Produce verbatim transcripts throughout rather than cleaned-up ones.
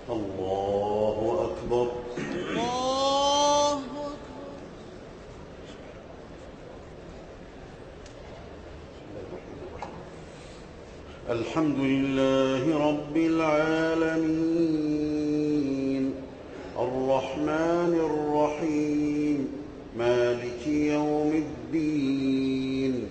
الله أكبر. الله أكبر. الحمد لله رب العالمين الرحمن الرحيم مالك يوم الدين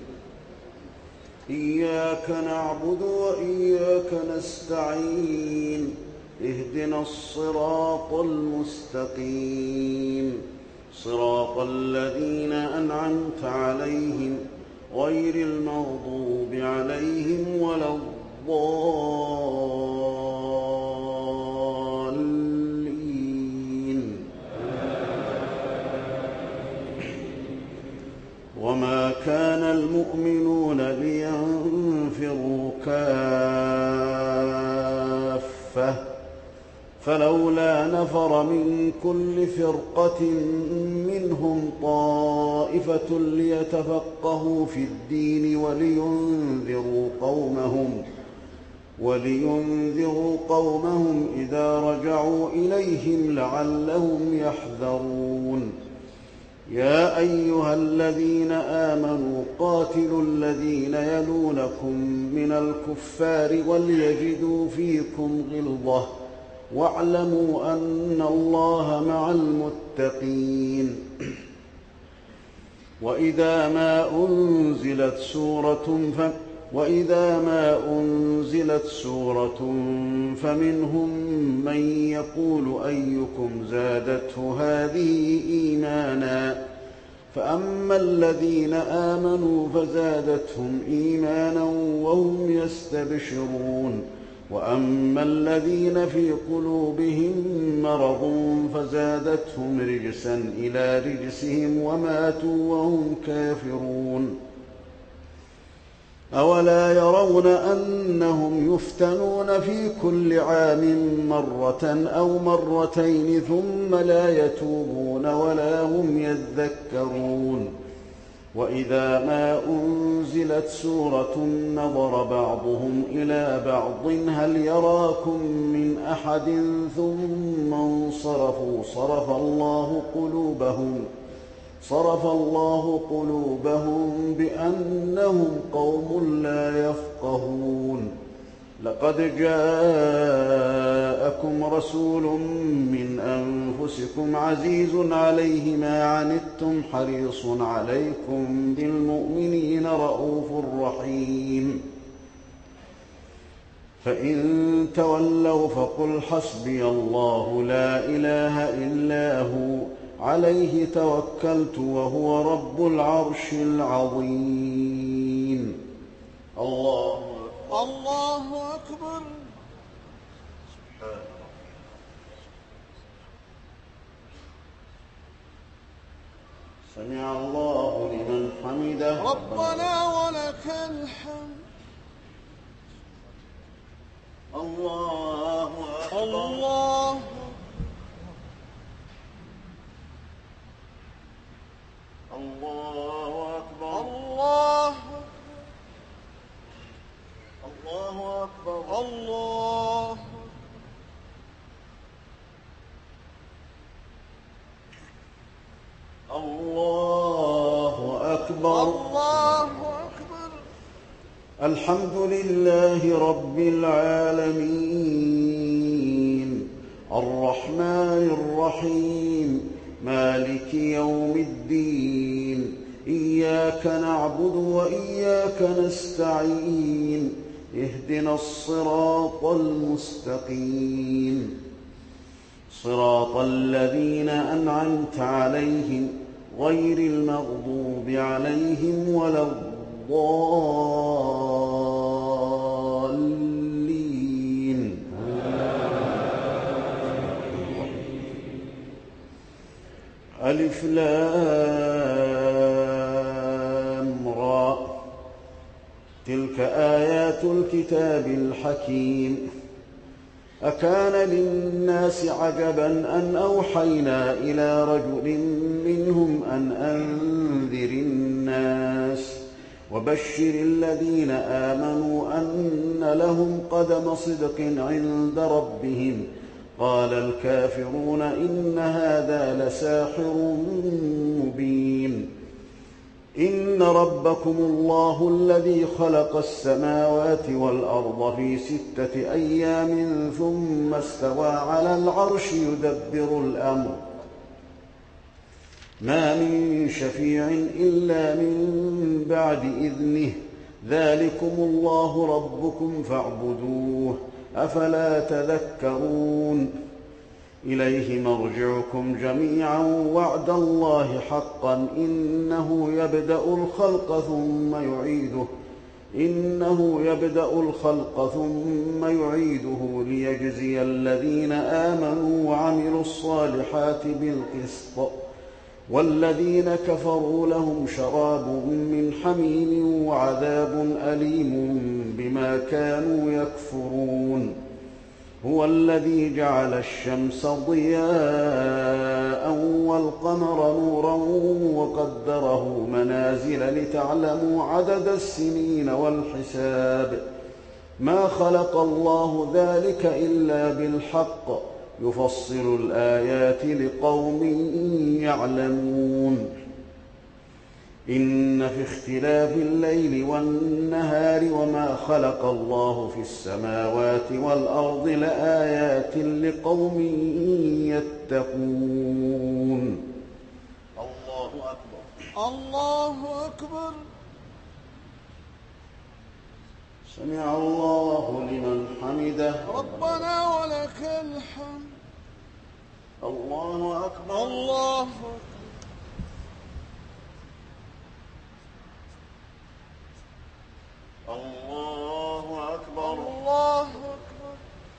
إياك نعبد وإياك نستعين اهدنا الصراط المستقيم صراط الذين أنعمت عليهم غير المغضوب عليهم ولا الضالين. وما كان المؤمنون لينفروا كافة فلولا نفر من كل فرقة منهم طائفة ليتفقهوا في الدين ولينذروا قومهم ولينذروا قومهم إذا رجعوا إليهم لعلهم يحذرون. يا أيها الذين آمنوا قاتلوا الذين يلونكم من الكفار وليجدوا فيكم غلظة واعلموا أن الله مع المتقين. وإذا ما أنزلت سورة ف... وإذا ما أنزلت سورة فمنهم من يقول أيكم زادته هذه إيمانا فأما الذين آمنوا فزادتهم إيمانا وهم يستبشرون وأما الذين في قلوبهم مرض فزادتهم رجسا إلى رجسهم وماتوا وهم كافرون. أولا يرون أنهم يفتنون في كل عام مرة أو مرتين ثم لا يتوبون ولا هم يذكرون. وإذا ما أنزلت سورة نظر بعضهم إلى بعض هل يراكم من أحد ثم انصرفوا صرف الله قلوبهم صرف الله قلوبهم بأنهم قوم لا يفقهون. لقد جاءكم رسول من أنفسكم عزيز عليه ما عنتم حريص عليكم بالمؤمنين رءوف رحيم. فإن تولوا فقل حسبي الله لا إله إلا هو عليه توكلت وهو رب العرش العظيم. الله الله أكبر. سمع الله لمن حمده ربنا ولك الحمد. الله أكبر. الله الله أكبر. الله الله أكبر. الله الله أكبر. الله أكبر. الحمد لله رب العالمين الرحمن الرحيم مالك يوم الدين إياك نعبد وإياك نستعين اهدنا الصراط المستقيم صراط الذين أنعمت عليهم غير المغضوب عليهم ولا الضالين. ألف لام را تلك آيات الكتاب الحكيم. أكان للناس عجبا أن أوحينا إلى رجل منهم أن أنذر الناس وبشر الذين آمنوا أن لهم قدم صدق عند ربهم قال الكافرون إن هذا لساحر مبين إن ربكم الله الذي خلق السماوات والأرض في ستة أيام ثم استوى على العرش يدبر الأمر ما من شفيع إلا من بعد إذنه ذلكم الله ربكم فاعبدوه أفلا تذكرون إليه مرجعكم جميعا وعد الله حقا إنه يبدأ الخلق ثم يعيده إنه يبدأ الخلق ثم يعيده ليجزي الذين آمنوا وعملوا الصالحات بالقسط والذين كفروا لهم شراب من حميم وعذاب أليم بما كانوا يكفرون هو الذي جعل الشمس ضياء والقمر نورا وقدره منازل لتعلموا عدد السنين والحساب ما خلق الله ذلك إلا بالحق يفصل الآيات لقوم يعلمون إن في اختلاف الليل والنهار وما خلق الله في السماوات والأرض لآيات لقوم يتقون الله أكبر الله أكبر. سمع الله لمن حمده ربنا ولك الحمد. الله أكبر الله أكبر. الله أكبر الله أكبر.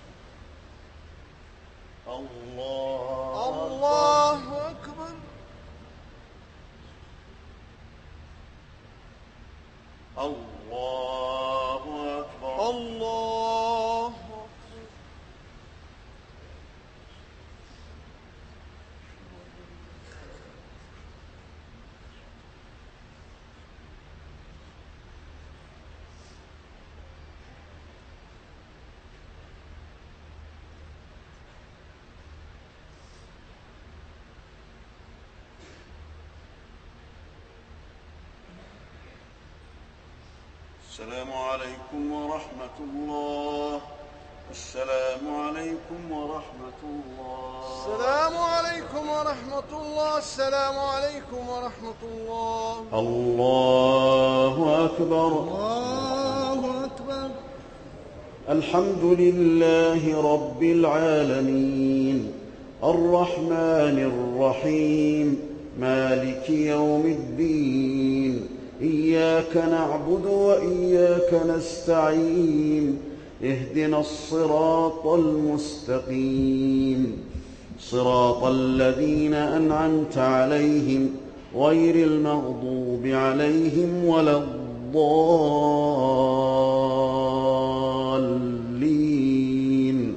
الله الله أكبر. الله أكبر الله أكبر. السلام عليكم ورحمة الله. السلام عليكم ورحمة الله. السلام عليكم ورحمة الله. السلام عليكم ورحمة الله. الله أكبر. الله أكبر. الحمد لله رب العالمين الرحمن الرحيم مالك يوم الدين إياك نعبد وإياك نستعين اهدنا الصراط المستقيم صراط الذين أنعمت عليهم غير المغضوب عليهم ولا الضالين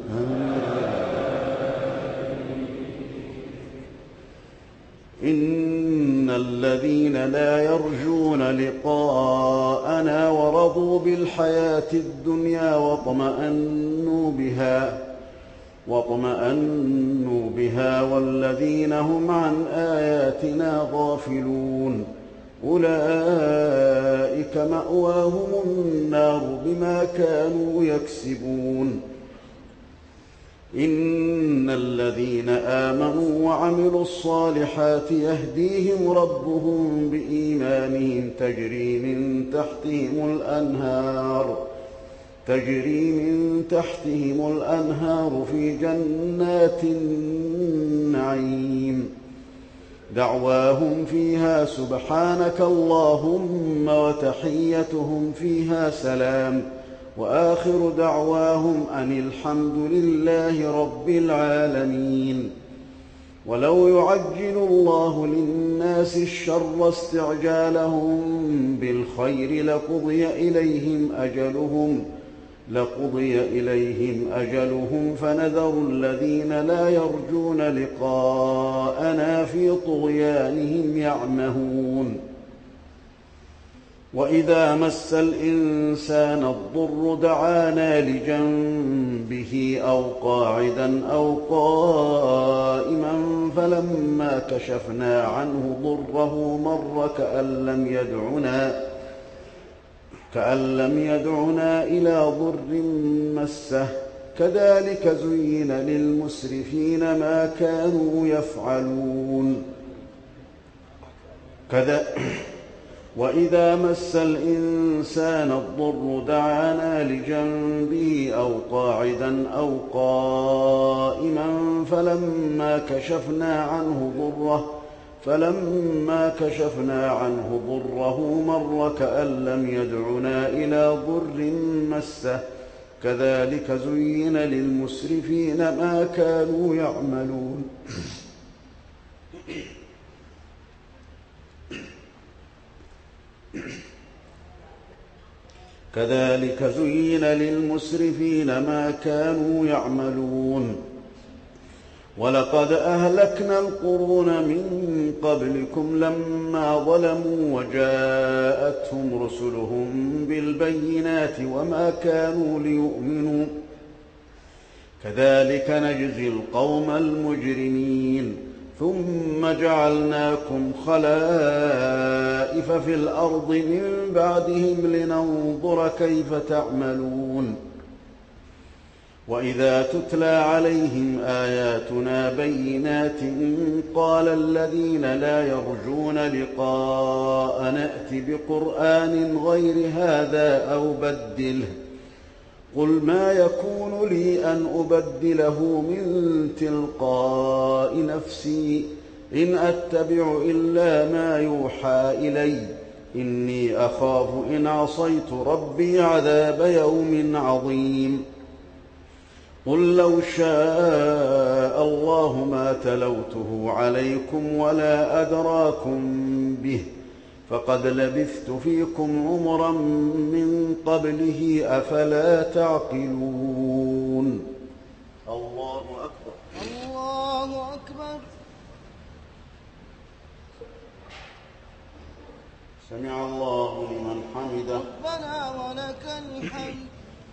إن الذين لا يرجون لقاءنا ورضوا بالحياة الدنيا واطمأنوا بها واطمأنوا بها والذين هم عن آياتنا غافلون أولئك مأواهم النار بما كانوا يكسبون إن الذين آمنوا وعملوا الصالحات يهديهم ربهم بإيمانهم تجري من تحتهم الأنهار تجري من تحتهم الأنهار في جنات النعيم دعواهم فيها سبحانك اللهم وتحيتهم فيها سلام وآخر دعواهم أن الحمد لله رب العالمين. ولو يعجل الله للناس الشر استعجالهم بالخير لقضي إليهم أجلهم لقضي إليهم أجلهم فنذر الذين لا يرجون لقاءنا في طغيانهم يعمهون وإذا مس الإنسان الضر دعانا لجنبه أو قاعدا أو قائما فلما كشفنا عنه ضره مر كأن لم يدعنا كأن لم يدعنا إلى ضر مسه كذلك زين للمسرفين ما كانوا يفعلون. كذا وإذا مس الإنسان الضر دعانا لجنبه أو قاعدا أو قائما فلما كشفنا عنه ضره فلما كشفنا عنه ضره مر كأن لم يدعنا إلى ضر مسه كذلك زين للمسرفين ما كانوا يعملون. كذلك زين للمسرفين ما كانوا يعملون. ولقد أهلكنا القرون من قبلكم لما ظلموا وجاءتهم رسلهم بالبينات وما كانوا ليؤمنوا كذلك نجزي القوم المجرمين. ثم جعلناكم خلائف في الأرض من بعدهم لننظر كيف تعملون. وإذا تتلى عليهم آياتنا بينات قال الذين لا يرجون لقاء نأت بقرآن غير هذا أو بدله قل ما يكون لي أن أبدله من تلقاء نفسي إن أتبع إلا ما يوحى إلي إني أخاف إن عصيت ربي عذاب يوم عظيم. قل لو شاء الله ما تلوته عليكم ولا أدراكم به فقد لبثت فيكم عمرا من قبله أفلا تعقلون. الله أكبر. الله أكبر. سمع الله لمن حمده. ربنا ولك الحمد.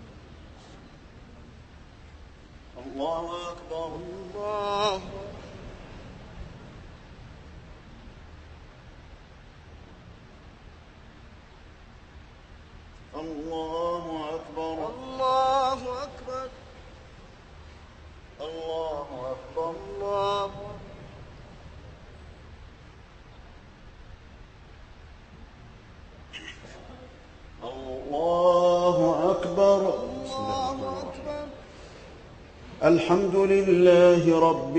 الله أكبر. الله الله أكبر. الله أكبر. الله أكبر. الله الله أكبر. الله أكبر. الحمد لله رب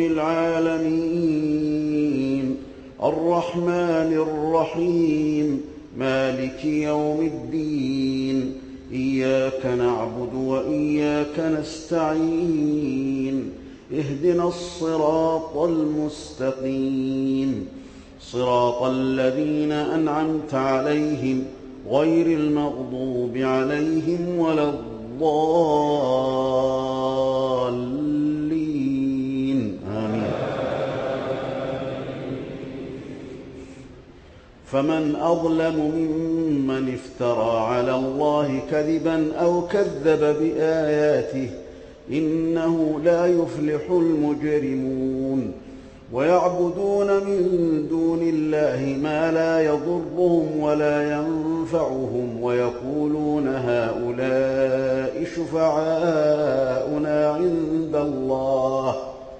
العالمين الرحمن الرحيم مالك يوم الدين إياك نعبد وإياك نستعين اهدنا الصراط المستقيم صراط الذين أنعمت عليهم غير المغضوب عليهم ولا الضالين آمين. فمن أظلم ممن افترى على الله كذبا أو كذب بآياته إنه لا يفلح المجرمون. ويعبدون من دون الله ما لا يضرهم ولا ينفعهم ويقولون هؤلاء شفعاؤنا عند الله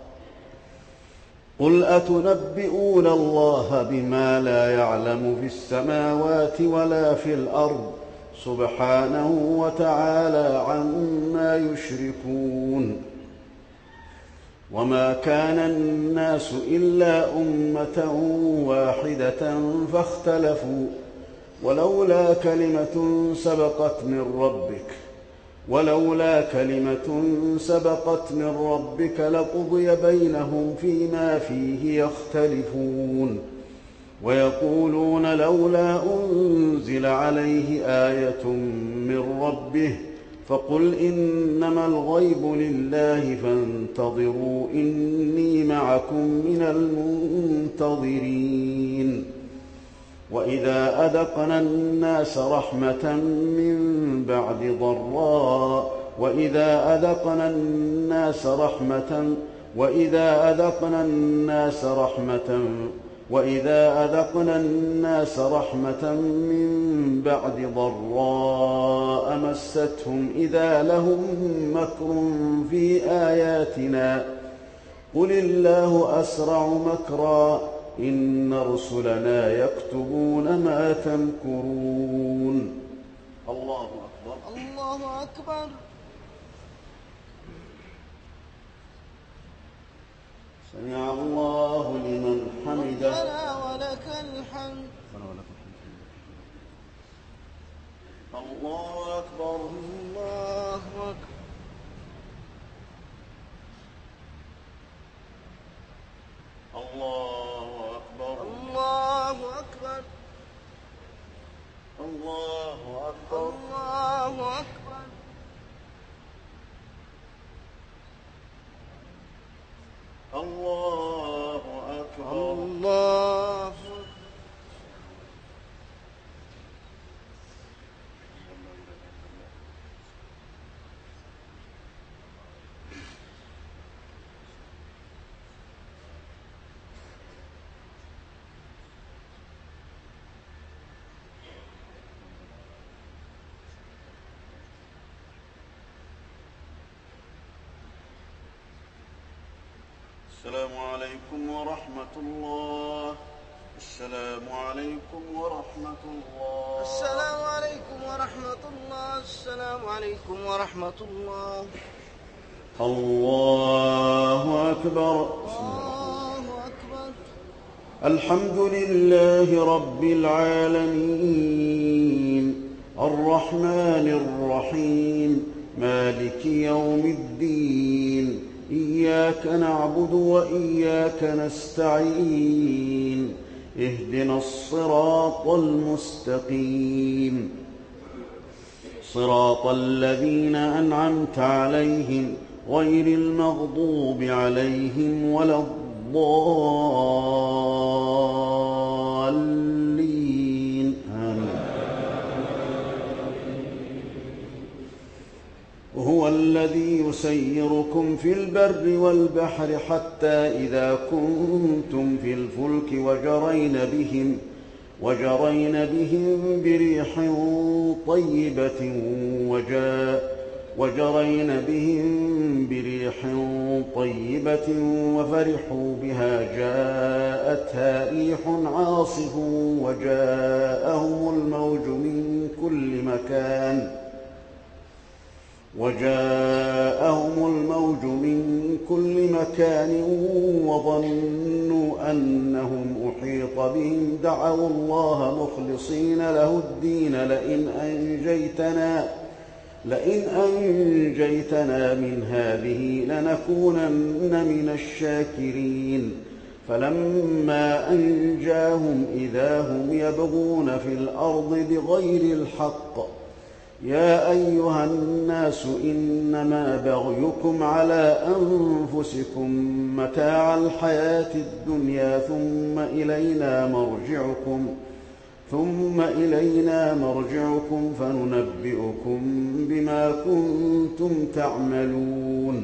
قل أتنبئون الله بما لا يعلم في السماوات ولا في الأرض سبحانه وتعالى عما يشركون. وما كان الناس إلا أمة واحدة فاختلفوا ولولا كلمة سبقت من ربك ولولا كلمة سبقت من ربك لقضي بينهم فيما فيه يختلفون. ويقولون لولا أنزل عليه آية من ربه فقل إنما الغيب لله فانتظروا إني معكم من المنتظرين. وإذا أذقنا الناس رحمة من بعد ضراء وإذا أذقنا الناس رحمة وإذا أذقنا الناس رحمة وإذا أذقنا الناس رحمة من بعد ضراء مستهم إذا لهم مكر في آياتنا قل الله أسرع مكرا إن رسلنا يكتبون ما تمكرون. الله أكبر. الله أكبر. سمع الله لمن حمده. ربنا ولك الحمد. الله أكبر. الله أكبر. الله أكبر. الله أكبر. الله أكبر. الله أكبر. الله أكبر. الله السلام عليكم ورحمة الله. السلام عليكم ورحمة الله. السلام عليكم ورحمة الله. السلام عليكم ورحمة الله. الله أكبر. الله أكبر. الحمد لله رب العالمين الرحمن الرحيم مالك يوم الدين إياك نعبد وإياك نستعين اهدنا الصراط المستقيم صراط الذين أنعمت عليهم غير المغضوب عليهم ولا الضالين آمين. هو الذي يسيركم في البر والبحر حتى إذا كنتم في الفلك وجرين بهم وجرين بهم بريح طيبة وجاء وجرين بهم بريح طيبة وفرحوا بها جاءتها ريح عاصف وجاءهم الموج من كل مكان وجاءهم الموج من كل مكان وظنوا أنهم أحيط بهم دعوا الله مخلصين له الدين لئن أنجيتنا لئن أنجيتنا من هذه لنكونن من الشاكرين فلما أنجاهم إذا هم يبغون في الأرض بغير الحق يا أيها الناس إنما بغيكم على أنفسكم متاع الحياة الدنيا ثم إلينا مرجعكم ثم إلينا مرجعكم فننبئكم بما كنتم تعملون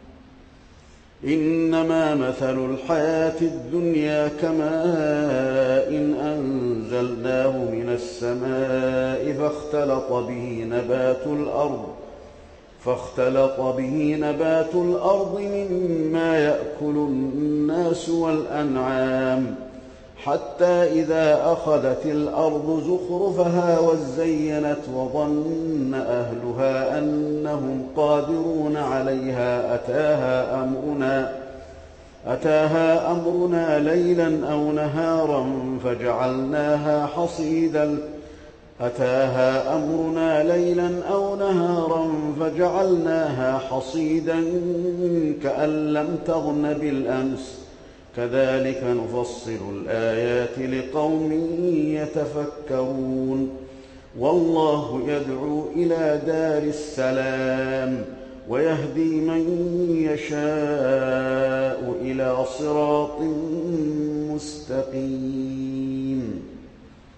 إنما مثل الحياة الدنيا كماء إن أنزلناه من السماء فاختلط به نبات الأرض فاختلط به نبات الأرض مما يأكل الناس والأنعام حتى إذا أخذت الأرض زخرفها وزينت وظن أهلها أنهم قادرون عليها أتاها أمرنا أتاها أمرنا ليلا أو نهارا فجعلناها حصيدا أتاها أمرنا ليلا أو نهارا فجعلناها حصيدا كأن لم تغن بالأمس كذلك نفصل الآيات لقوم يتفكرون والله يدعو إلى دار السلام ويهدي من يشاء إلى صراط مستقيم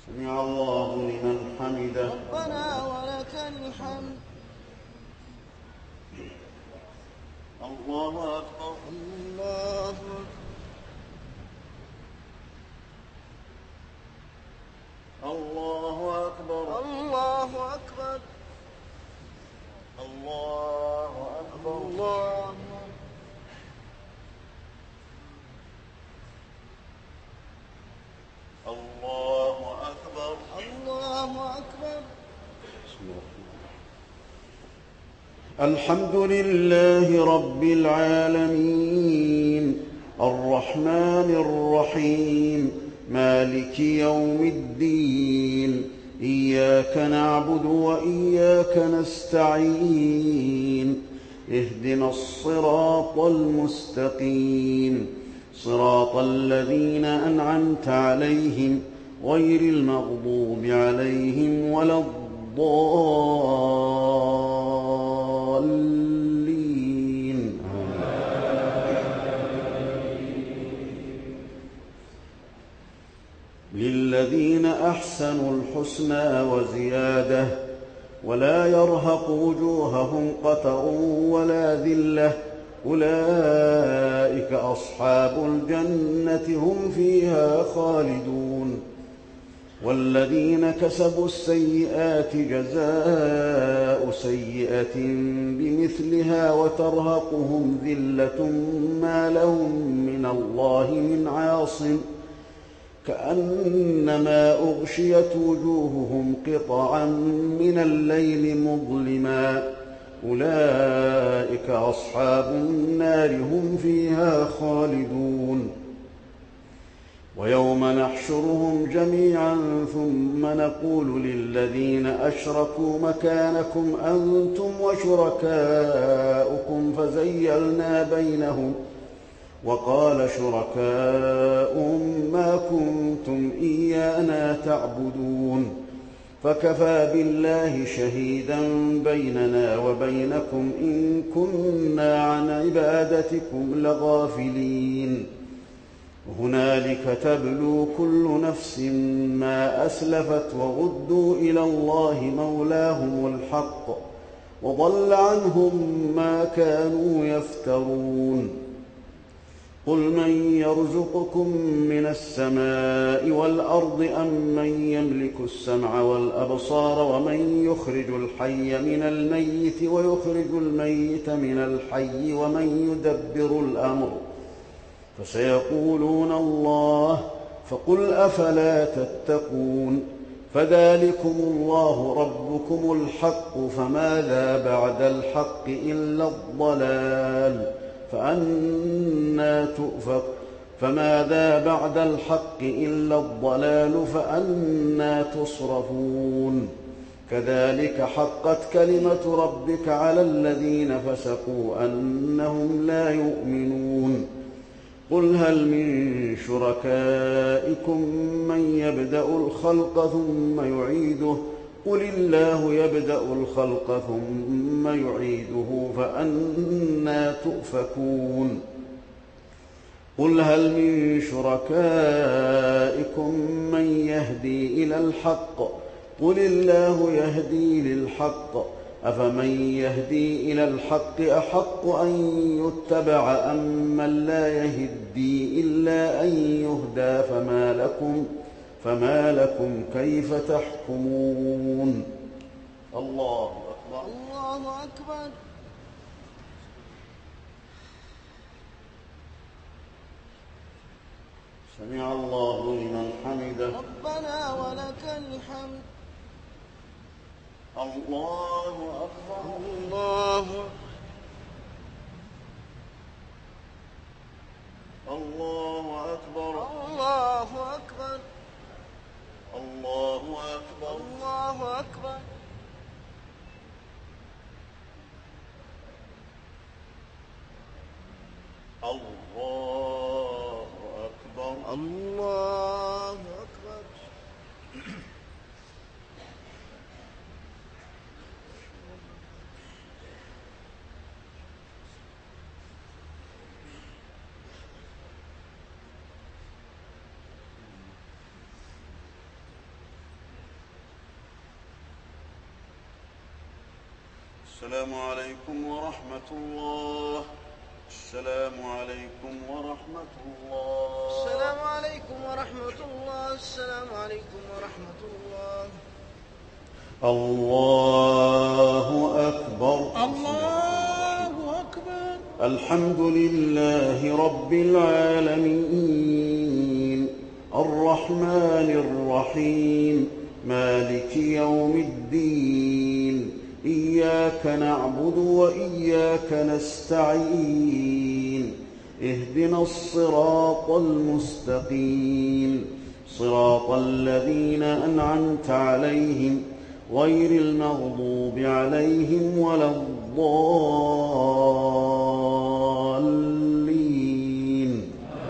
سمع الله لمن حمده. ربنا ولك الحمد. الله أكبر. الله أكبر. الله أكبر. الله أكبر. الله أكبر. الله الله أكبر. الله أكبر. الحمد لله رب العالمين الرحمن الرحيم مالك يوم الدين إياك نعبد وإياك نستعين اهدنا الصراط المستقيم صراط الذين أنعمت عليهم غير المغضوب عليهم ولا الضالين. للذين أحسنوا الحسنى وزيادة ولا يرهق وجوههم قتر ولا ذلة أولئك أصحاب الجنة هم فيها خالدون. والذين كسبوا السيئات جزاء سيئة بمثلها وترهقهم ذلة ما لهم من الله من عاصم كأنما أغشيت وجوههم قطعا من الليل مظلما أولئك أصحاب النار هم فيها خالدون. ويوم نحشرهم جميعا ثم نقول للذين أشركوا مكانكم أنتم وشركاؤكم فزيلنا بينهم وقال شركاؤهم ما كنتم إيانا تعبدون فكفى بالله شهيدا بيننا وبينكم إن كنا عن عبادتكم لغافلين. هنالك تبلو كل نفس ما أسلفت وردوا إلى الله مولاهم الحق وضل عنهم ما كانوا يفترون. قل من يرزقكم من السماء والأرض أم من يملك السمع والأبصار ومن يخرج الحي من الميت ويخرج الميت من الحي ومن يدبر الأمر فسيقولون الله فقل أفلا تتقون. فذلكم الله ربكم الحق فماذا بعد الحق إلا الضلال فأنى تؤفك فماذا بعد الحق إلا الضلال فأنى تصرفون. كذلك حقت كلمة ربك على الذين فسقوا أنهم لا يؤمنون. قل هل من شركائكم من يبدأ الخلق ثم يعيده قل الله يبدأ الخلق ثم يعيده فأنى تؤفكون. قل هل من شركائكم من يهدي إلى الحق قل الله يهدي للحق أفمن يهدي إلى الحق أحق أن يتبع أم من لا يهدي إلا أن يهدى فما لكم فما لكم كيف تحكمون. الله أكبر. الله أكبر. سمع الله لمن حمده. ربنا ولك الحمد. الله أكبر. الله الله أكبر. الله أكبر. الله أكبر. الله أكبر. الله أكبر. الله أكبر. السلام عليكم ورحمة الله. السلام عليكم ورحمة الله. السلام عليكم ورحمة الله. السلام عليكم ورحمة الله. الله أكبر. الله أكبر. الحمد لله رب العالمين الرحمن الرحيم مالك يوم الدين إياك نعبد وإياك نستعين اهدنا الصراط المستقيم صراط الذين أنعمت عليهم غير المغضوب عليهم ولا الضالين.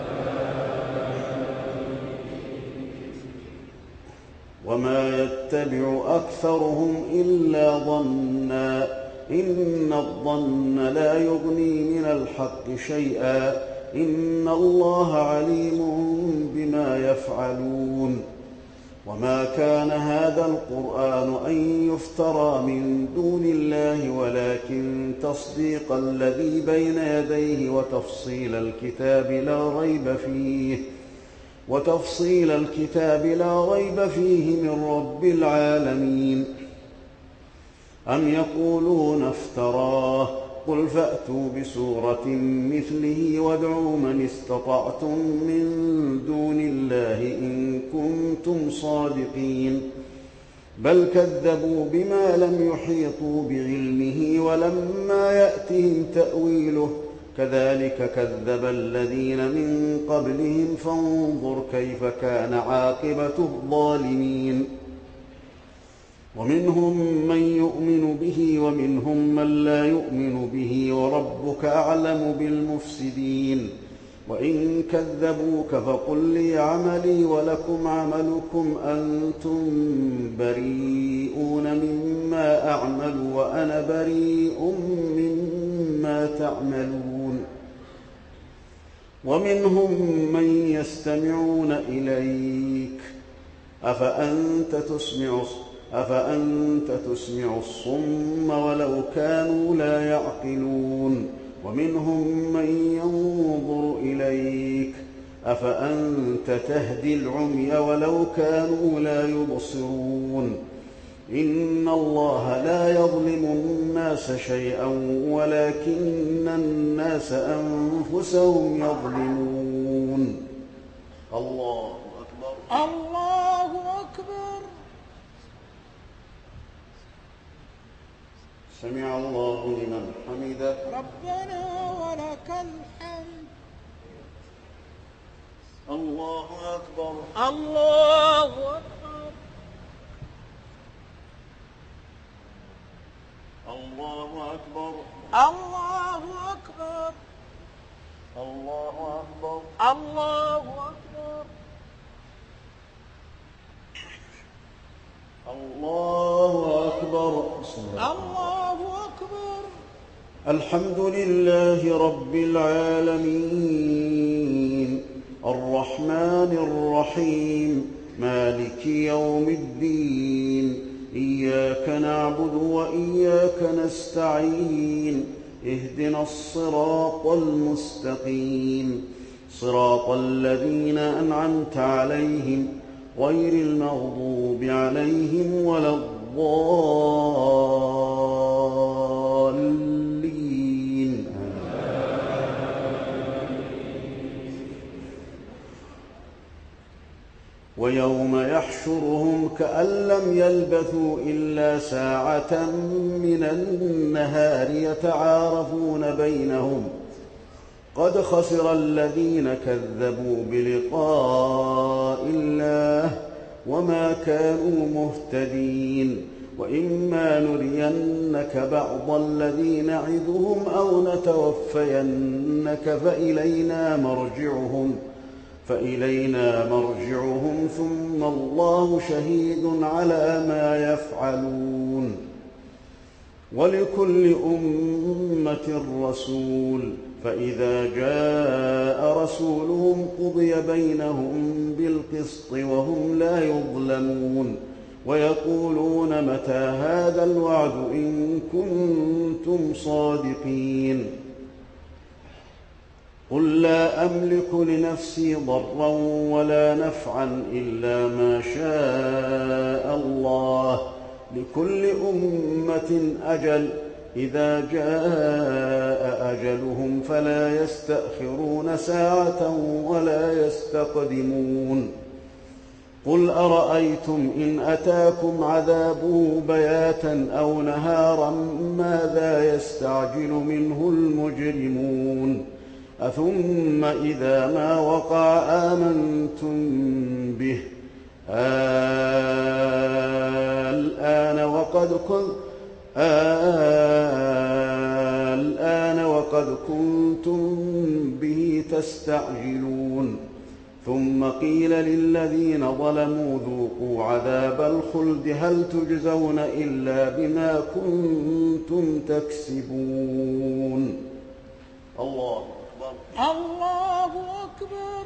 وما يتبع أكثرهم إلا ظنا إن الظن لا يغني من الحق شيئا إن الله عليم بما يفعلون. وما كان هذا القرآن أن يفترى من دون الله ولكن تصديق الذي بين يديه وتفصيل الكتاب لا ريب فيه وتفصيل الكتاب لا ريب فيه من رب العالمين. أم يقولون افتراه قل فأتوا بسورة مثله وادعوا من استطعتم من دون الله إن كنتم صادقين بل كذبوا بما لم يحيطوا بعلمه ولما يأتهم تأويله كذلك كذب الذين من قبلهم فانظر كيف كان عاقبة الظالمين. ومنهم من يؤمن به ومنهم من لا يؤمن به وربك أعلم بالمفسدين. وإن كذبوك فقل لي عملي ولكم عملكم أنتم بريئون مما أعمل وأنا بريء مما تعملون. ومنهم من يستمعون إليك أفأنت تسمع أفأنت تسمع الصم ولو كانوا لا يعقلون. ومنهم من ينظر إليك أفأنت تهدي العمي ولو كانوا لا يبصرون. إن الله لا يظلم الناس شيئا ولكن الناس أنفسهم يظلمون. الله أكبر. الله أكبر. سمع الله لمن حمده. ربنا ولك الحمد. الله أكبر. الله أكبر. الله أكبر. الله أكبر. الله أكبر. الله أكبر. الله أكبر. الله أكبر. الحمد لله رب العالمين الرحمن الرحيم مالك يوم الدين إياك نعبد وإياك نستعين اهدنا الصراط المستقيم صراط الذين أنعمت عليهم غير المغضوب عليهم ولا الضالين. ويوم يحشرهم كأن لم يلبثوا إلا ساعة من النهار يتعارفون بينهم قد خسر الذين كذبوا بلقاء الله وما كانوا مهتدين. وإما نرينك بعض الذي نعدهم أو نتوفينك فإلينا مرجعهم فإلينا مرجعهم ثم الله شهيد على ما يفعلون. ولكل أمة رسول فإذا جاء رسولهم قضي بينهم بالقسط وهم لا يظلمون. ويقولون متى هذا الوعد إن كنتم صادقين. قل لا أملك لنفسي ضرا ولا نفعا إلا ما شاء الله، لكل أمة أجل، إذا جاء أجلهم فلا يستأخرون ساعة ولا يستقدمون. قل أرأيتم إن أتاكم عذابه بياتا أو نهارا ماذا يستعجل منه المجرمون؟ أثم إذا ما وقع آمنتم به الآن وقد كنتم الآن وقد كنتم به تستعجلون. ثم قيل للذين ظلموا ذوقوا عذاب الخلد هل تجزون إلا بما كنتم تكسبون. الله أكبر. الله أكبر.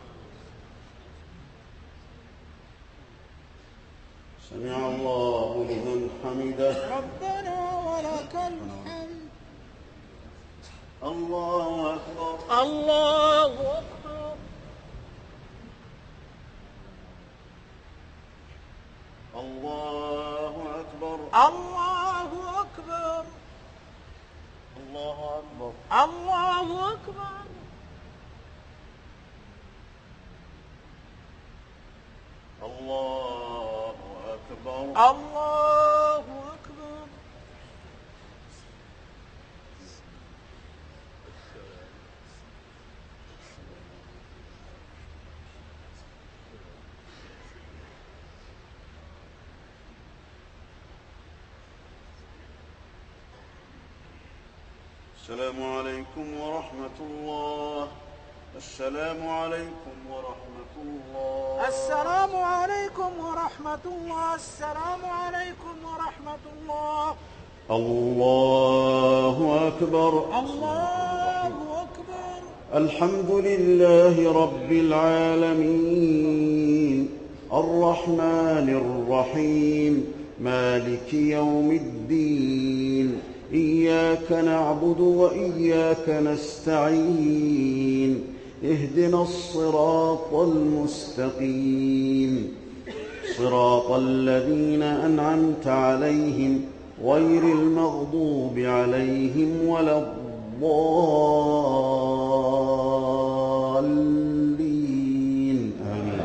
سمع الله لمن حمده. ربنا ولك الحمد. الله أكبر. الله أكبر. الله أكبر. الله أكبر. الله أكبر. الله أكبر. الله أكبر. الله أكبر. السلام عليكم ورحمة الله. السلام عليكم ورحمة الله. السلام عليكم ورحمة الله. السلام عليكم ورحمة الله. الله أكبر. الله أكبر. الحمد لله رب العالمين، الرحمن الرحيم، مالك يوم الدين، إياك نعبد وإياك نستعين، اهدنا الصراط المستقيم، صراط الذين أنعمت عليهم غير المغضوب عليهم ولا الضالين. آمين.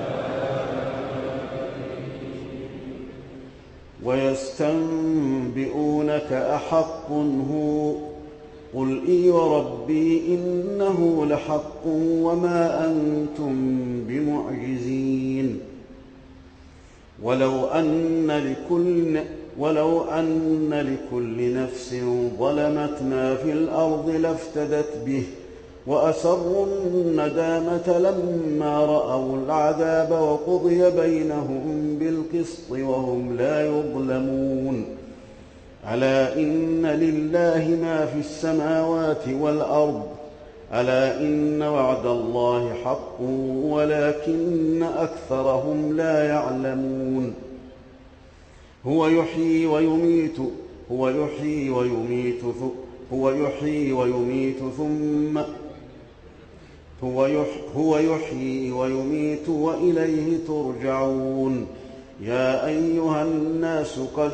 ويستنبئونك أحق هو؟ قل إي وربي إنه لحق وما أنتم بمعجزين. ولو أن لكل ولو أن لكل نفس ظلمت ما في الأرض لافتدت به وأسروا الندامة لما رأوا العذاب وقضي بينهم بالقسط وهم لا يظلمون. ألا إن لله ما في السماوات والأرض، ألا إن وعد الله حق ولكن أكثرهم لا يعلمون. هو يحيي ويميت هو يحيي ويميت هو يحيي ويميت ثم هو هو يحيي ويميت وإليه ترجعون. يا أيها الناس قد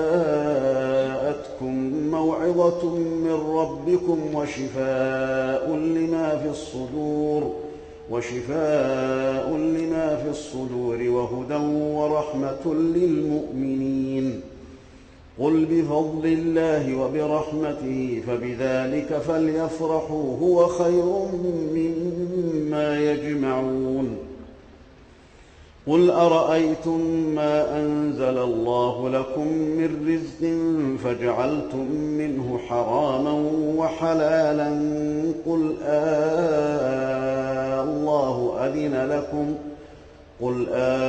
جاءتكم موعظة من ربكم وشفاء لما في الصدور وشفاء لما في الصدور وهدى ورحمة للمؤمنين. قل بفضل الله وبرحمته فبذلك فليفرحوا هو خير مما يجمعون. قل أرأيتم ما أنزل الله لكم من رزق فجعلتم منه حراما وحلالا قل آه الله أذن لكم قل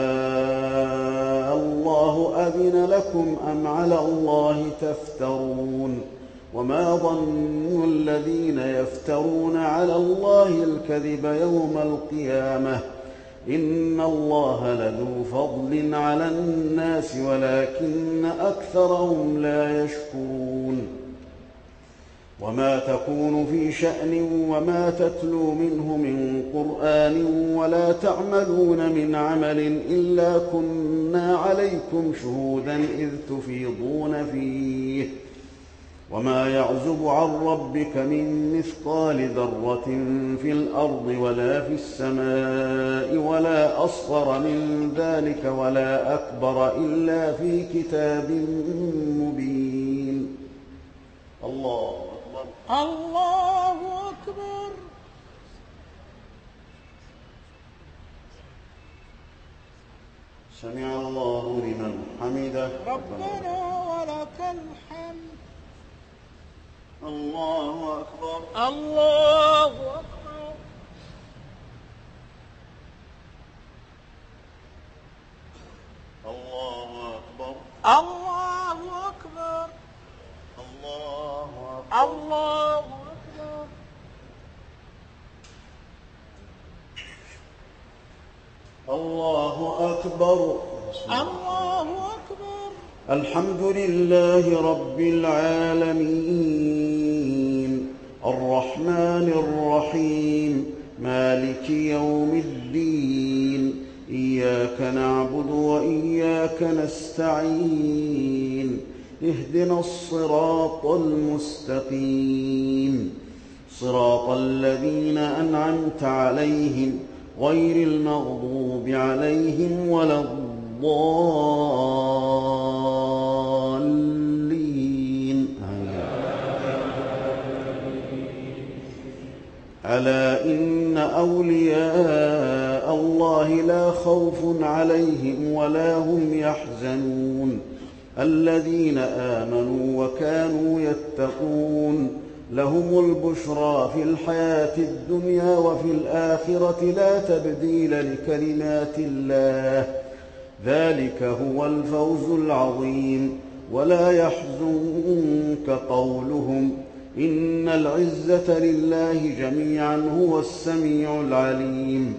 آه الله أذن لكم أم على الله تفترون. وما ظن الذين يفترون على الله الكذب يوم القيامة إن الله لذو فضل على الناس ولكن أكثرهم لا يشكرون وما تكون في شأن وما تتلو منه من قرآن ولا تعملون من عمل إلا كنا عليكم شهودا إذ تفيضون فيه وما يعزب عن ربك من مثقال ذرة في الأرض ولا في السماء ولا أصغر من ذلك ولا أكبر إلا في كتاب مبين. الله أكبر. الله أكبر. سمع الله لمن حمده. ربنا ولك الحمد. الله أكبر. الله أكبر. الله أكبر. الله أكبر. الله أكبر. الله أكبر. الله أكبر. الله أكبر. الحمد لله رب العالمين الرحمن الرحيم مالك يوم الدين إياك نعبد وإياك نستعين اهدنا الصراط المستقيم صراط الذين أنعمت عليهم غير المغضوب عليهم ولا الضالين. ألا إن أولياء الله لا خوف عليهم ولا هم يحزنون الذين آمنوا وكانوا يتقون لهم البشرى في الحياة الدنيا وفي الآخرة لا تبديل لكلمات الله ذلك هو الفوز العظيم. ولا يحزنك قولهم إن العزة لله جميعا هو السميع العليم.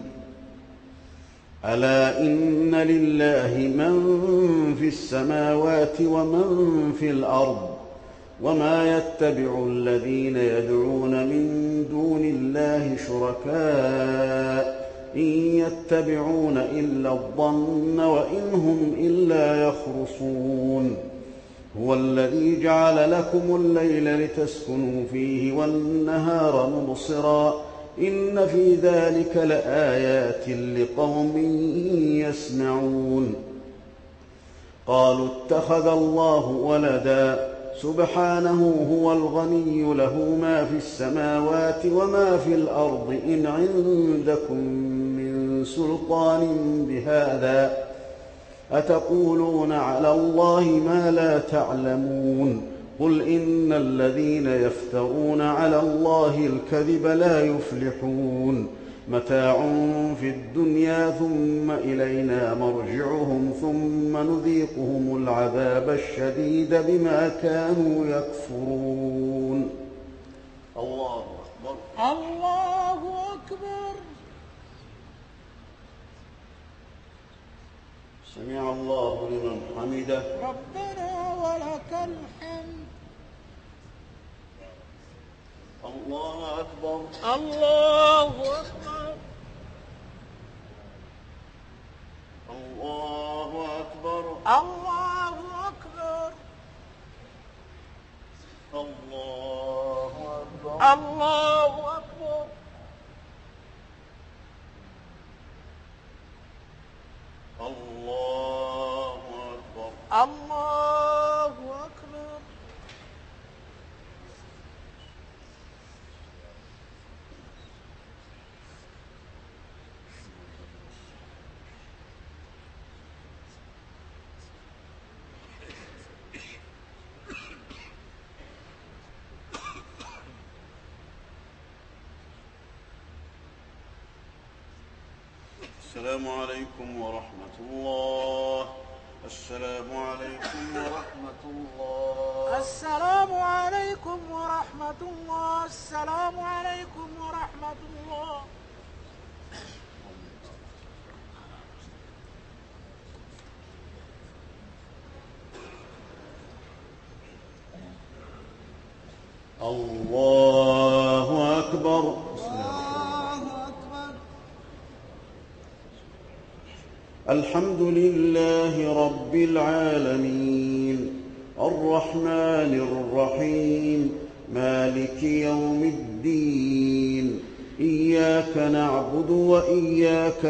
ألا إن لله من في السماوات ومن في الأرض وما يتبع الذين يدعون من دون الله شركاء إن يتبعون إلا الظن وإن هم إلا يخرصون. هو الذي جعل لكم الليل لتسكنوا فيه والنهار مبصرا إن في ذلك لآيات لقوم يسمعون. قالوا اتخذ الله ولدا سبحانه هو الغني له ما في السماوات وما في الأرض إن عندكم من سلطان بهذا أتقولون على الله ما لا تعلمون. قل إن الذين يفترون على الله الكذب لا يفلحون. متاع في الدنيا ثم إلينا مرجعهم ثم نذيقهم العذاب الشديد بما كانوا يكفرون. الله أكبر. الله أكبر. سمع الله لمن حمده. ربنا ولك الحمد. الله أكبر. الله أكبر. الله أكبر. الله أكبر. الله أكبر. الله أكبر. الله أكبر. الله أكبر. السلام عليكم ورحمة الله. السلام عليكم ورحمة الله. السلام عليكم ورحمة الله. السلام عليكم ورحمة الله. الله أكبر. الله أكبر. الحمد لله رب العالمين الرحمن الرحيم مالك يوم الدين إياك نعبد وإياك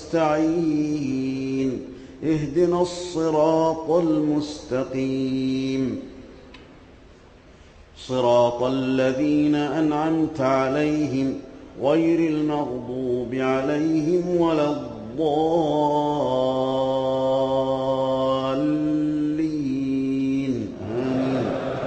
نستعين اهدنا الصراط المستقيم صراط الذين أنعمت عليهم غير المغضوب عليهم ولا الضالين آمين.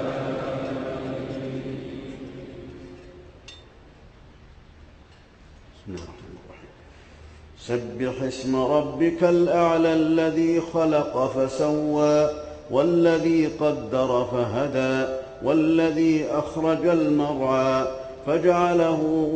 بسم الله الرحمن الرحيم. سبح اسم ربك الأعلى الذي خلق فسوى والذي قدر فهدى والذي أخرج المرعى فجعله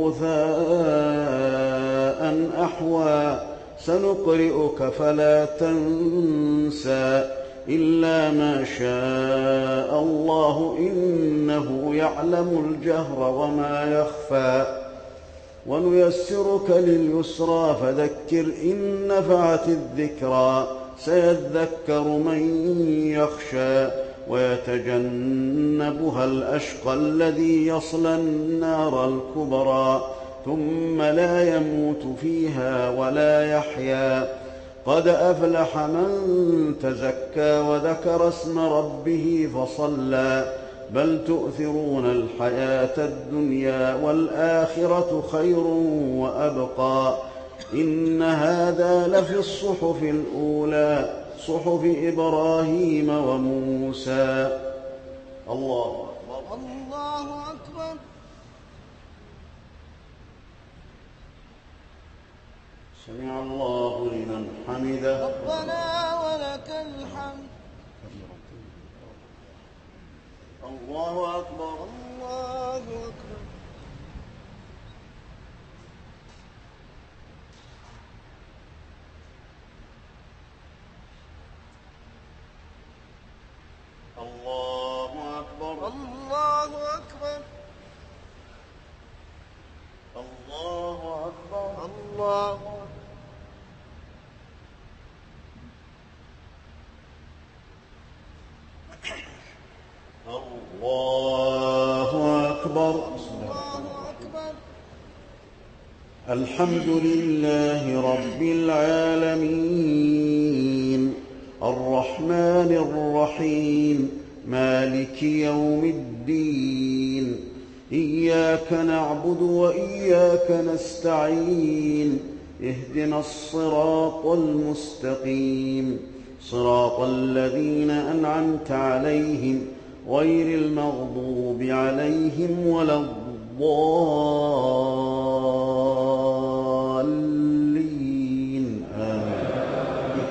غثاء أحوى سنقرئك فلا تنسى إلا ما شاء الله إنه يعلم الجهر وما يخفى ونيسرك لليسرى فذكر إن نفعت الذكرى سيذكر من يخشى ويتجنبها الأشقى الذي يصلى النار الكبرى ثم لا يموت فيها ولا يحيا قد أفلح من تزكى وذكر اسم ربه فصلى بل تؤثرون الحياة الدنيا والآخرة خير وأبقى إن هذا لفي الصحف الأولى صحف إبراهيم وموسى. الله أكبر. الله أكبر. سمع الله لمن حمده. ربنا ولك الحمد. الله أكبر. الله أكبر. الله أكبر. الله أكبر. الله أكبر. الله أكبر. الله أكبر. الله أكبر. الحمد لله رب العالمين الرحمن الرحيم مالك يوم الدين إياك نعبد وإياك نستعين اهدنا الصراط المستقيم صراط الذين أنعمت عليهم غير المغضوب عليهم ولا الضالين آمين.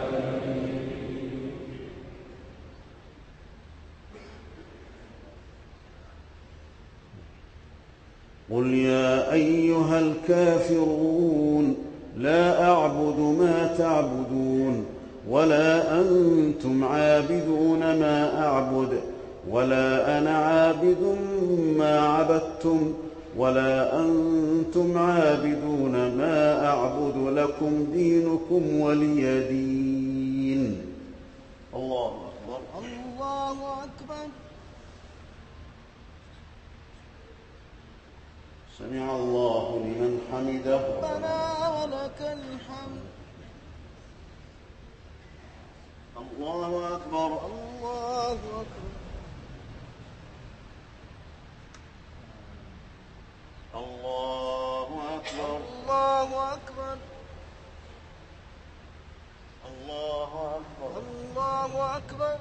قل يا أيها الكافرون لا أعبد ما تعبدون ولا أنتم عابدون ما أعبد ولا أنا عابد ما عبدتم ولا أنتم عابدون ما أعبد لكم دينكم ولي دين. الله أكبر. الله أكبر. سمع الله لمن حمده. ربنا ولك الحمد. الله أكبر. الله أكبر. الله أكبر. الله أكبر. الله أكبر. الله أكبر.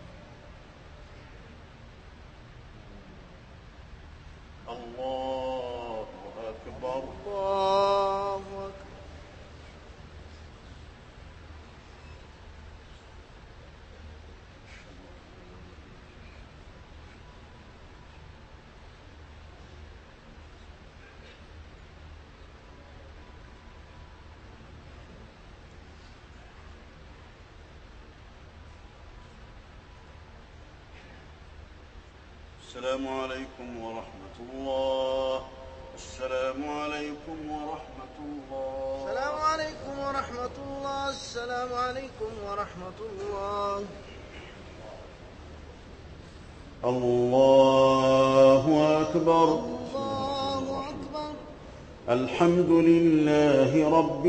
الله أكبر. الله أكبر. السلام عليكم ورحمة الله. السلام عليكم ورحمة الله. السلام عليكم ورحمة الله. السلام عليكم ورحمة الله. الله أكبر. الله أكبر. الحمد لله رب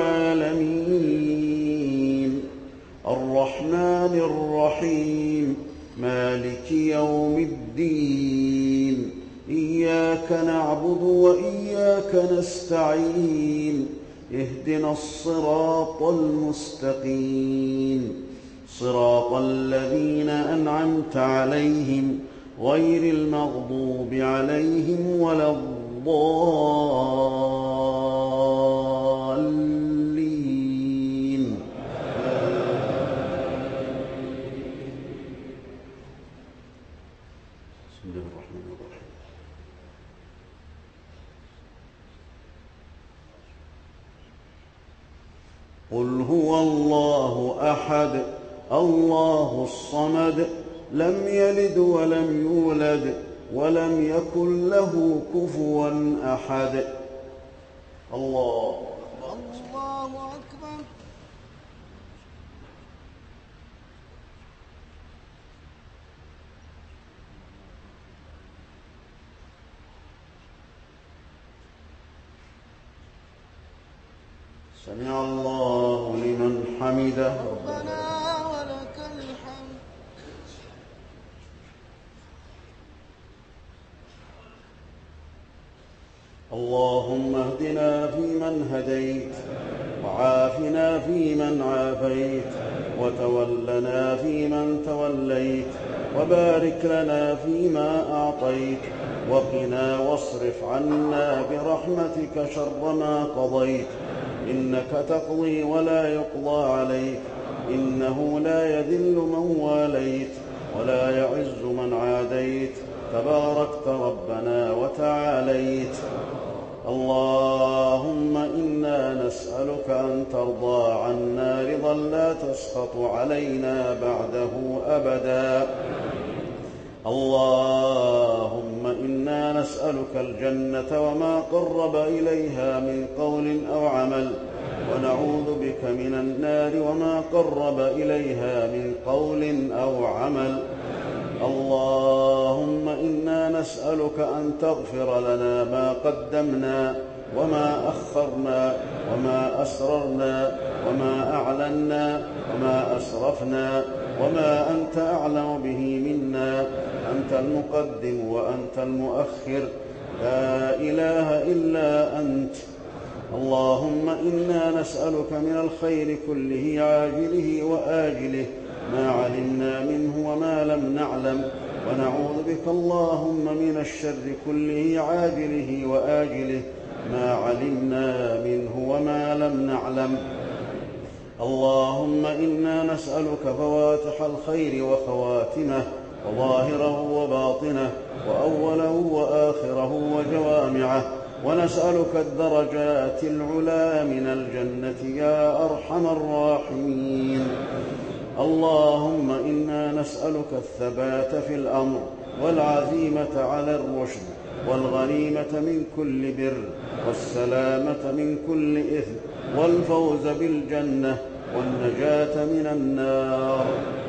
العالمين الرحمن الرحيم مالك يوم الدين إياك نعبد وإياك نستعين اهدنا الصراط المستقيم صراط الذين أنعمت عليهم غير المغضوب عليهم ولا الضالين. بسم الله الرحمن الرحيم. قل هو الله أحد الله الصمد لم يلد ولم يولد ولم يكن له كفوا أحد. الله الله أكبر. سمع الله لمن حمده. ربنا ولك الحمد. اللهم اهدنا فيمن هديت وعافنا فيمن عافيت وتولنا فيمن توليت وبارك لنا فيما أعطيت وقنا واصرف عنا برحمتك شر ما قضيت إنك تقضي ولا يقضى عليك إنه لا يذل من واليت ولا يعز من عاديت تباركت ربنا وتعاليت. اللهم إنا نسألك أن ترضى عنا رضا لا تسخط علينا بعده أبدا. اللهم إنا نسألك الجنة وما قرب إليها من قول أو عمل ونعوذ بك من النار وما قرب إليها من قول أو عمل. اللهم إنا نسألك أن تغفر لنا ما قدمنا وما أخرنا وما أسررنا وما أعلنا وما أسرفنا وما أنت أعلم به منا أنت المقدم وأنت المؤخر لا إله إلا أنت. اللهم إنا نسألك من الخير كله عاجله وآجله ما علمنا منه وما لم نعلم ونعوذ بك اللهم من الشر كله عاجله وآجله ما علمنا منه وما لم نعلم. اللهم إنا نسألك فواتح الخير وخواتمه وظاهره وباطنه وأوله وآخره وجوامعه ونسألك الدرجات العلى من الجنة يا أرحم الراحمين. اللهم إنا نسألك الثبات في الأمر والعزيمة على الرشد والغنيمة من كل بر والسلامة من كل إثم والفوز بالجنة والنجاة من النار.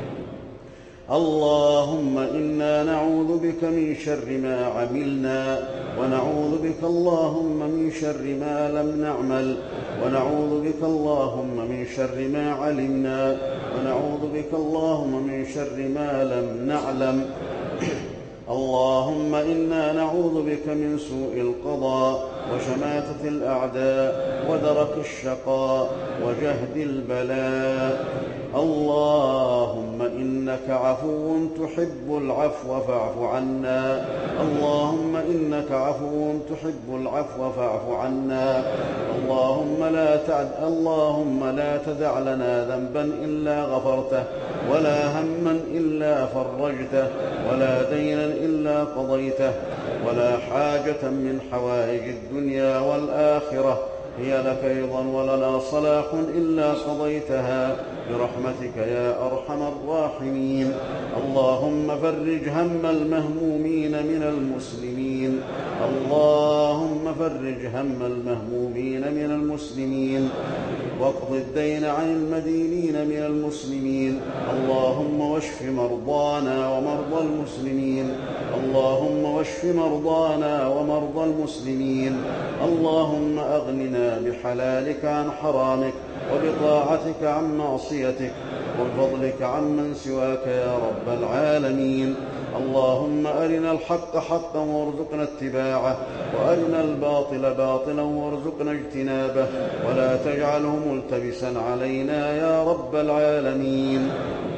اللهم إنا نعوذ بك من شر ما عملنا ونعوذ بك اللهم من شر ما لم نعمل ونعوذ بك اللهم من شر ما علمنا ونعوذ بك اللهم من شر ما لم نعلم. اللهم إنا نعوذ بك من سوء القضاء وشماتة الأعداء ودرك الشقاء وجهد البلاء. اللهم إنك عفو تحب العفو فاعف عنا. اللهم إنك عفو تحب العفو فاعف عنا. اللهم لا تعد اللهم لا تدع لنا ذنبا إلا غفرته ولا هما إلا فرجته ولا دينا إلا قضيته ولا حاجة من حوائج الدنيا والآخرة هي لك رضا ولنا صلاح إلا قضيتها برحمتك يا أرحم الراحمين. اللهم فرج هم المهمومين من المسلمين اللهم فرج هم المهمومين من المسلمين واقض الدين عن المدينين من المسلمين. اللهم واشف مرضانا ومرضى المسلمين اللهم واشف مرضانا ومرضى المسلمين. اللهم أغننا بحلالك عن حرامك وبطاعتك عن معصيتك وبفضلك عمن سواك يا رب العالمين. اللهم أرنا الحق حقا وارزقنا اتباعه وأرنا الباطل باطلا وارزقنا اجتنابه ولا تجعله ملتبسا علينا يا رب العالمين.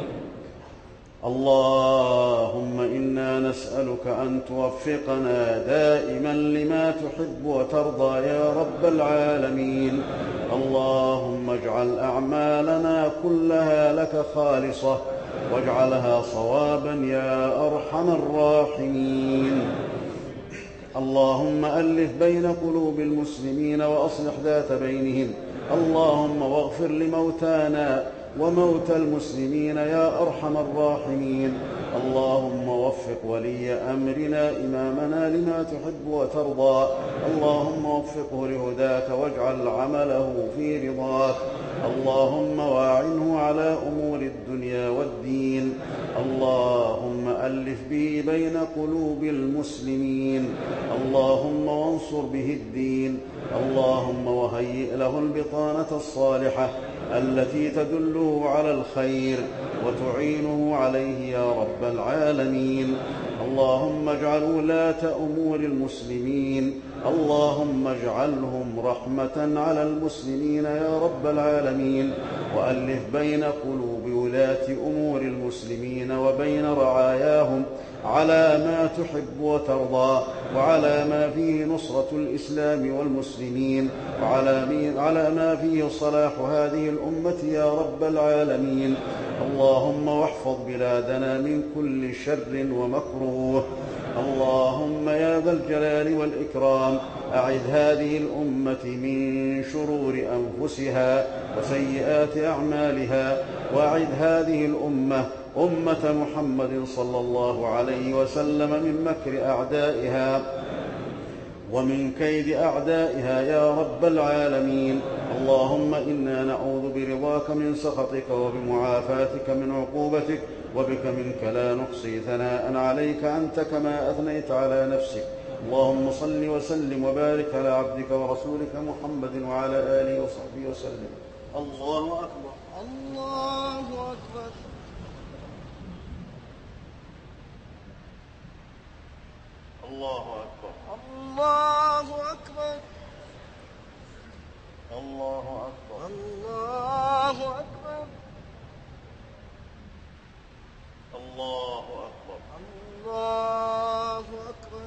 اللهم إنا نسألك أن توفقنا دائما لما تحب وترضى يا رب العالمين. اللهم اجعل أعمالنا كلها لك خالصة واجعلها صوابا يا أرحم الراحمين. اللهم ألف بين قلوب المسلمين وأصلح ذات بينهم. اللهم واغفر لموتانا وموتى المسلمين يا أرحم الراحمين. اللهم وفق ولي أمرنا إمامنا لما تحب وترضى. اللهم وفقه لهداك واجعل عمله في رضاك. اللهم واعنه على أمور الدنيا والدين. اللهم ألف به بين قلوب المسلمين. اللهم وانصر به الدين. اللهم وهيئ له البطانة الصالحة التي تدله على الخير وتعينه عليه يا رب العالمين. اللهم اجعل ولاة أمور المسلمين اللهم اجعلهم رحمة على المسلمين يا رب العالمين. وألف بين قلوب ولاة أمور المسلمين وبين رعاياهم على ما تحب وترضى وعلى ما فيه نصرة الإسلام والمسلمين وعلى ما فيه صلاح هذه الأمة يا رب العالمين. اللهم واحفظ بلادنا من كل شر ومكروه. اللهم يا ذا الجلال والإكرام أعذ هذه الأمة من شرور أنفسها وسيئات أعمالها وأعذ هذه الأمة أمة محمد صلى الله عليه وسلم من مكر أعدائها ومن كيد أعدائها يا رب العالمين. اللهم إنا نعوذ برضاك من سخطك وبمعافاتك من عقوبتك وبك منك لا نحصي ثناء عليك أنت كما أثنيت على نفسك. اللهم صل وسلم وبارك على عبدك ورسولك محمد وعلى آله وصحبه وسلم. الله أكبر الله أكبر. الله أكبر الله أكبر. الله أكبر الله أكبر. الله أكبر الله أكبر.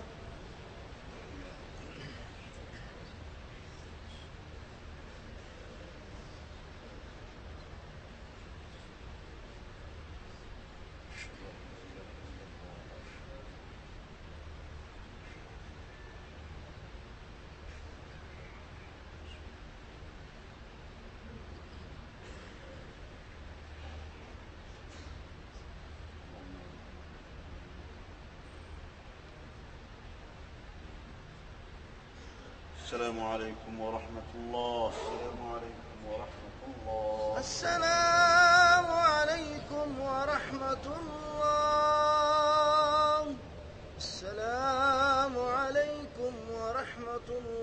السلام عليكم ورحمة الله. السلام عليكم ورحمة الله. السلام عليكم ورحمة الله. السلام عليكم ورحمة الله.